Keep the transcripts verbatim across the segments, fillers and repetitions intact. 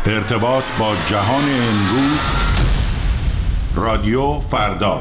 ارتباط با جهان امروز، رادیو فردا.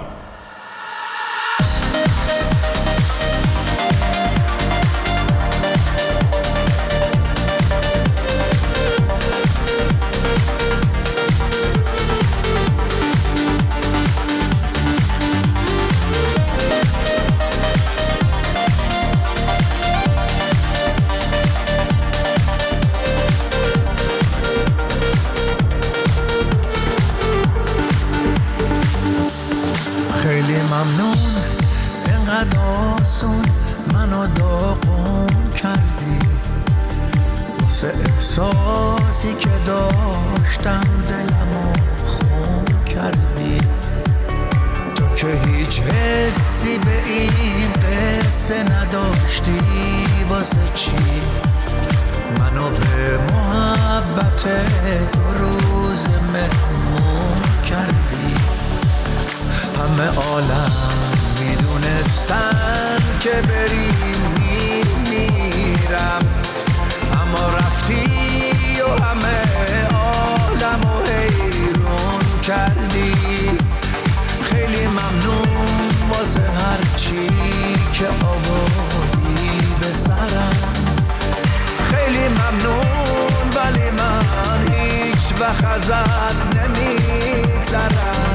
خیلی ممنون اینقدر آسون منو داغون کردی، واسه احساسی که داشتم دلمو خون کردی. تو که هیچ حسی به این قصه نداشتی، واسه چی منو به محبت دو روز مهمون کردی؟ همه عالم میدونستن که بری میمیرم، اما رفتی و همه عالمو حیرون کردی. خیلی ممنون واسه هر چی که آوردی به سرم، خیلی ممنون ولی من هیچ وقت ازت نمیگذرم.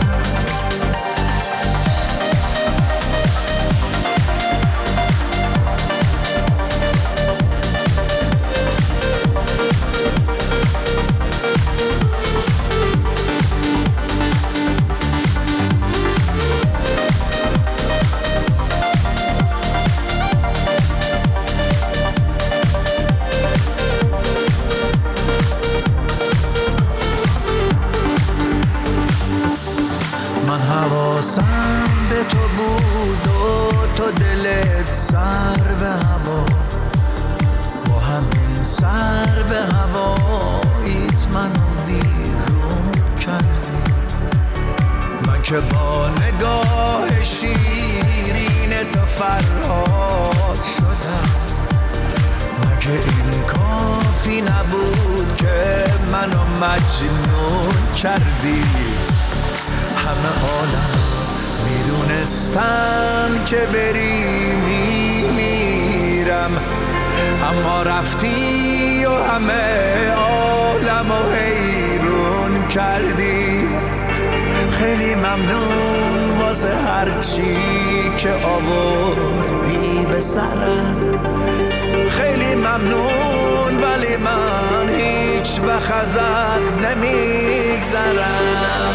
حواسم به تو بود و تو دلت سر به هوا، با همین سر به هواییت منو ویرون کردی. من که با نگاه شیرین تو فرهاد شدم، مگه این کافی نبود که منو مجنون کردی؟ همه عالم میدونستن که بری میمیرم، اما رفتی و همه عالمو حیرون کردی. خیلی ممنون واسه هر چی که آوردی به سرم، خیلی ممنون ولی من هیچ وقت ازت نمیگذرم.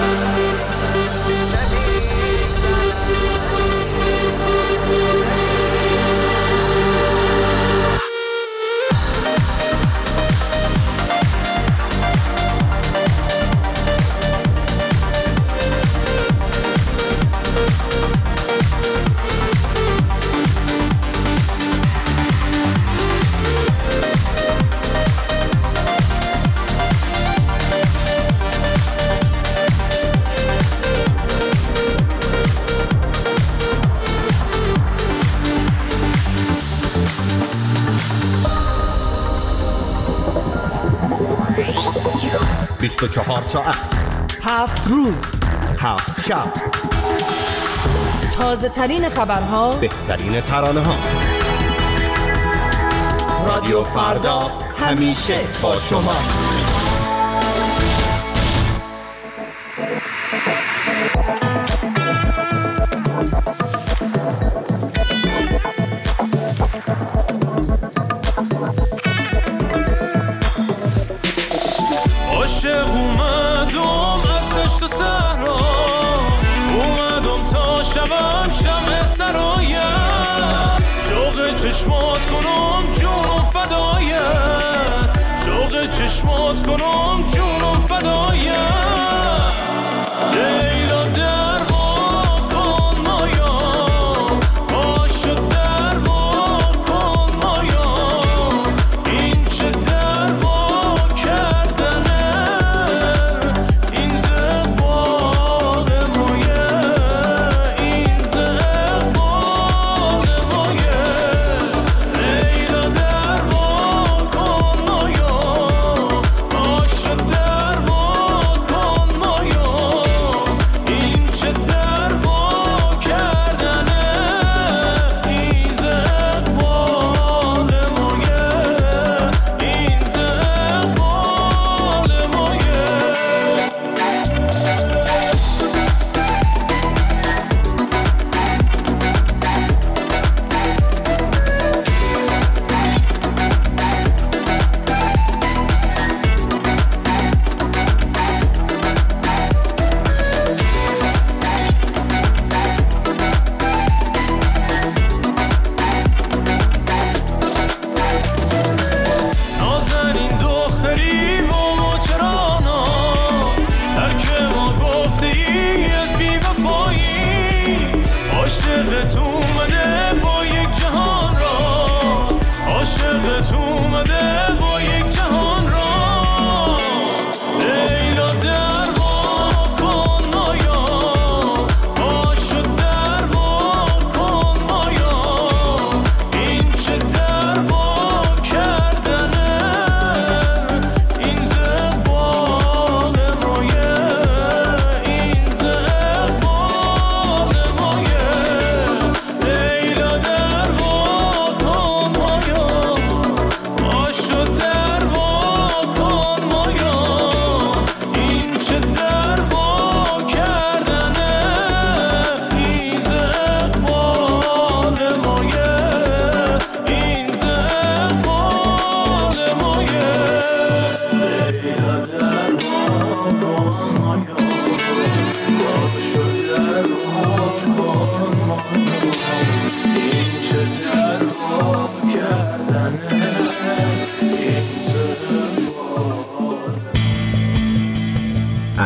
بیست و چهار ساعت، هفت روز، هفت شب، تازه ترین خبرها، بهترین ترانه ها. رادیو فردا همیشه با شماست. عاشق اومدم از دشت و صحرا، اومدم تا شبم شمع سرایم، شوق چشمات کنم جونم فدایم، شوق چشمات کنم جونم فدایم. لیلا در وا کن مایا، پاشو در وا کن مایا، این چه در وا کردنه، این زقبال مایه، این زقبال مایه. لیلا در وا کن مایا، پاشو در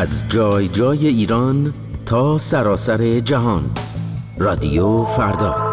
از جای جای ایران تا سراسر جهان. رادیو فردا.